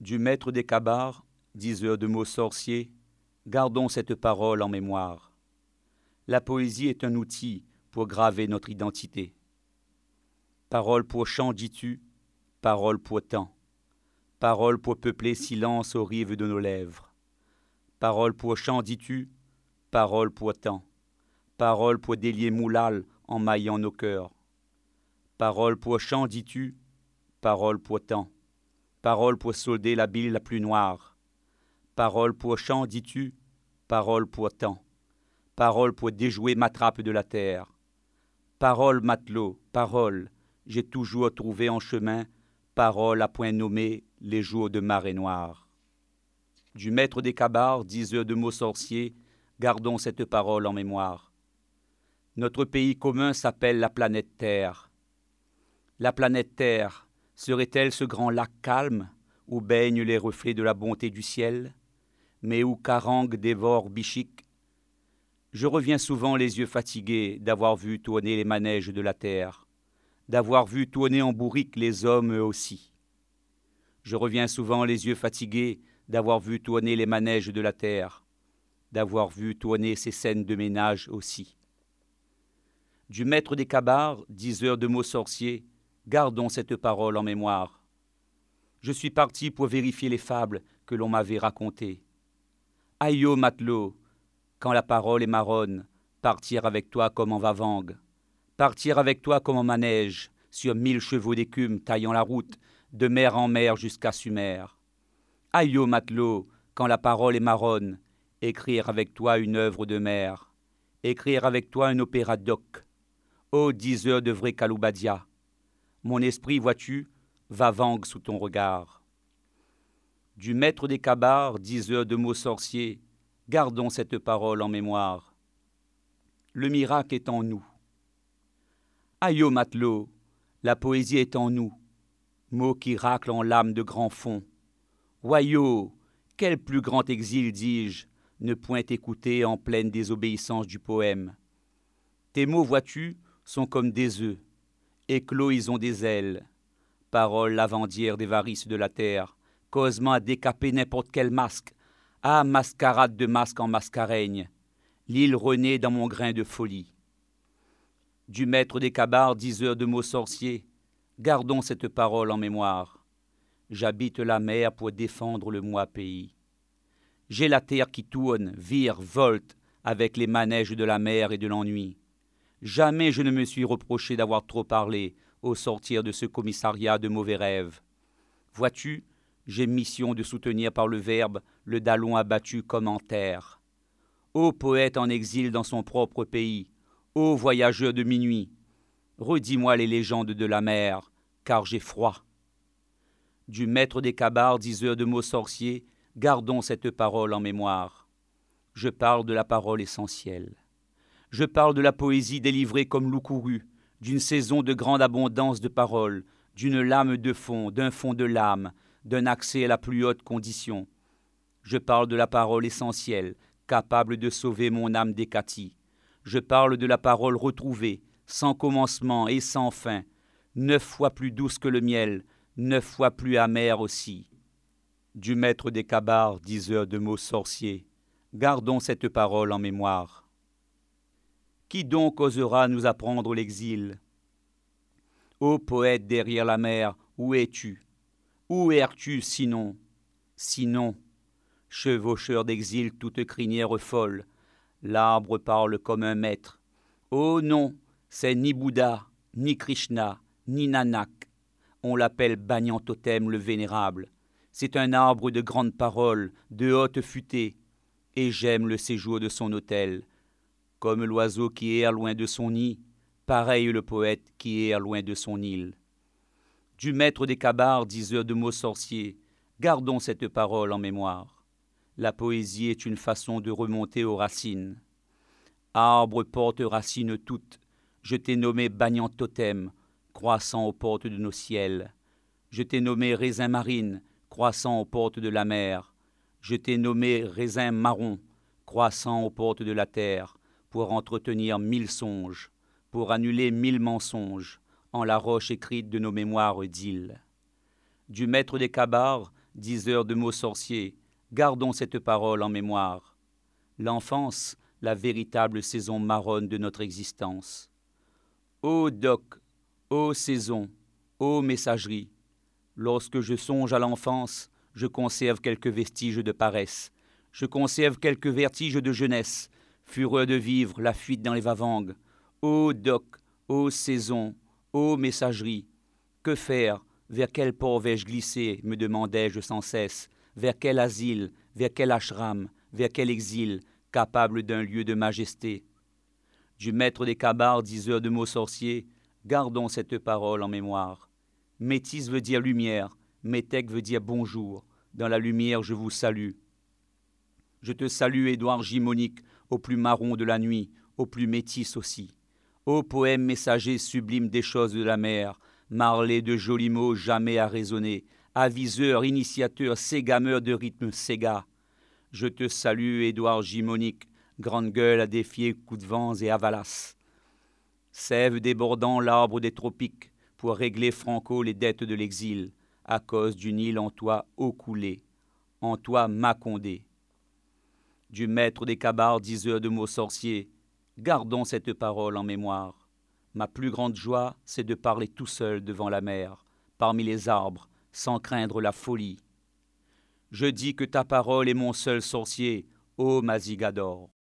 Du maître des Kabars, diseur de mots sorciers, gardons cette parole en mémoire. La poésie est un outil pour graver notre identité. Parole pour chant, dis-tu, parole pour temps. Parole pour peupler silence aux rives de nos lèvres. Parole pour chant, dis-tu, parole pour temps. Parole pour délier moulal en maillant nos cœurs. Parole pour chant, dis-tu, parole pour temps. Parole pour solder la bile la plus noire. Parole pour chant, dis-tu, parole pour temps. Parole pour déjouer ma trappe de la terre. Parole, matelot, parole, j'ai toujours trouvé en chemin, parole à point nommé les jours de marée noire. Du maître des Kabars, diseur de mots sorciers, gardons cette parole en mémoire. Notre pays commun s'appelle la planète Terre. La planète Terre serait-elle ce grand lac calme où baignent les reflets de la bonté du ciel, mais où Karang dévore Bichik? Je reviens souvent les yeux fatigués d'avoir vu tourner les manèges de la terre, d'avoir vu tourner en bourrique les hommes eux aussi. Je reviens souvent les yeux fatigués d'avoir vu tourner les manèges de la terre, d'avoir vu tourner ces scènes de ménage aussi. Du maître des Kabars, diseur de mots sorciers, gardons cette parole en mémoire. Je suis parti pour vérifier les fables que l'on m'avait racontées. Aïe ô matelot, quand la parole est marronne, partir avec toi comme en vavangue, partir avec toi comme en manège, sur 1000 chevaux d'écume taillant la route, de mer en mer jusqu'à Sumer. Aïe ô matelot, quand la parole est marronne, écrire avec toi une œuvre de mer, écrire avec toi un opéra d'oc. Ô diseur de vrai Kaloubadia, mon esprit, vois-tu, vavangue sous ton regard. Du maître des Kabars, diseur de mots sorciers, gardons cette parole en mémoire. Le miracle est en nous. Aïe ô matelot, la poésie est en nous, mots qui raclent en l'âme de grands fonds. Wayo, quel plus grand exil, dis-je, ne point écouter en pleine désobéissance du poème. Tes mots, vois-tu, sont comme des œufs, éclos ils ont des ailes. Parole lavandière des varices de la terre, causement à décaper n'importe quel masque. Ah, mascarade de masque en mascareigne, l'île renaît dans mon grain de folie. Du maître des Kabars, diseur de mots sorciers, gardons cette parole en mémoire. J'habite la mer pour défendre le moi pays. J'ai la terre qui tourne, vire, volte avec les manèges de la mer et de l'ennui. Jamais je ne me suis reproché d'avoir trop parlé au sortir de ce commissariat de mauvais rêves. Vois-tu, j'ai mission de soutenir par le verbe le dallon abattu comme en terre. Ô poète en exil dans son propre pays, ô voyageur de minuit, redis-moi les légendes de la mer, car j'ai froid. Du maître des Kabars, diseur de mots sorciers, gardons cette parole en mémoire. Je parle de la parole essentielle. Je parle de la poésie délivrée comme loup couru, d'une saison de grande abondance de paroles, d'une lame de fond, d'un fond de lame, d'un accès à la plus haute condition. Je parle de la parole essentielle, capable de sauver mon âme décatie. Je parle de la parole retrouvée, sans commencement et sans fin, 9 fois plus douce que le miel, 9 fois plus amère aussi. Du maître des Kabars, diseur de mots sorciers, gardons cette parole en mémoire. Qui donc osera nous apprendre l'exil? Ô poète derrière la mer, où es-tu? Où erres-tu sinon? Sinon, chevaucheur d'exil toute crinière folle, l'arbre parle comme un maître. Oh non, c'est ni Bouddha, ni Krishna, ni Nanak. On l'appelle Banyan Totem le Vénérable. C'est un arbre de grandes paroles, de haute futée, et j'aime le séjour de son autel. Comme l'oiseau qui erre loin de son nid, pareil le poète qui erre loin de son île. Du maître des Kabars, diseur de mots sorciers, gardons cette parole en mémoire. La poésie est une façon de remonter aux racines. Arbre porte racines toutes, je t'ai nommé Banyan Totem, croissant aux portes de nos ciels. Je t'ai nommé raisin marine, croissant aux portes de la mer. Je t'ai nommé raisin marron, croissant aux portes de la terre, pour entretenir 1000 songes, pour annuler 1000 mensonges, en la roche écrite de nos mémoires d'îles. Du maître des Kabars, diseur de mots sorciers, gardons cette parole en mémoire. L'enfance, la véritable saison marronne de notre existence. Ô doc, ô saison, ô messagerie, lorsque je songe à l'enfance, je conserve quelques vestiges de paresse, je conserve quelques vertiges de jeunesse, fureux de vivre la fuite dans les vavangues. Ô doc, ô saison, ô messagerie, que faire, vers quel port vais-je glisser, me demandais-je sans cesse, vers quel asile, vers quel ashram, vers quel exil, capable d'un lieu de majesté. Du maître des cabars, diseur de mots sorciers, gardons cette parole en mémoire. Métis veut dire lumière, métèque veut dire bonjour. Dans la lumière, je vous salue. Je te salue, Édouard Gimonique, au plus marron de la nuit, au plus métis aussi. Ô poème messager sublime des choses de la mer, marlé de jolis mots jamais à raisonner, aviseur, initiateur, ségameur de rythme séga. Je te salue, Édouard Gimonique, grande gueule à défier coups de vents et avalas. Sève débordant l'arbre des tropiques, pour régler franco les dettes de l'exil, à cause du Nil en toi eau coulée, en toi Macondé. Du maître des cabars, diseur de mots sorciers, gardons cette parole en mémoire. Ma plus grande joie, c'est de parler tout seul devant la mer, parmi les arbres, sans craindre la folie. Je dis que ta parole est mon seul sorcier, ô Mazigador.